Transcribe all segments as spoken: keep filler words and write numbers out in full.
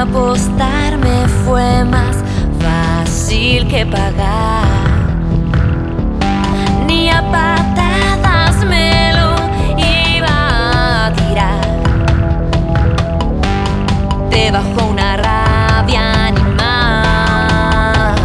apostar me fue más fácil que pagar. Ni a patadas me lo iba a tirar. Te bajó una rabia animal.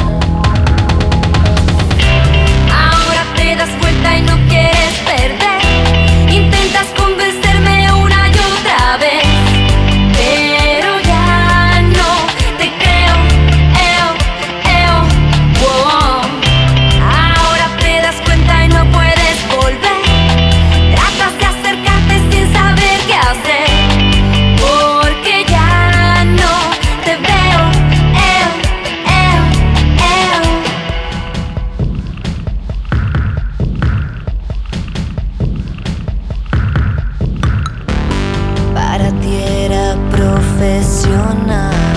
Ahora te das vuelta y no quieres perder. Intentas convencerme una y otra vez, pero ya no te creo. Eo, eo, wow. Ahora te das cuenta y no puedes volver. Tratas de acercarte sin saber qué hacer, porque ya no te veo. Eo, eo, eo. Para ti era profesional.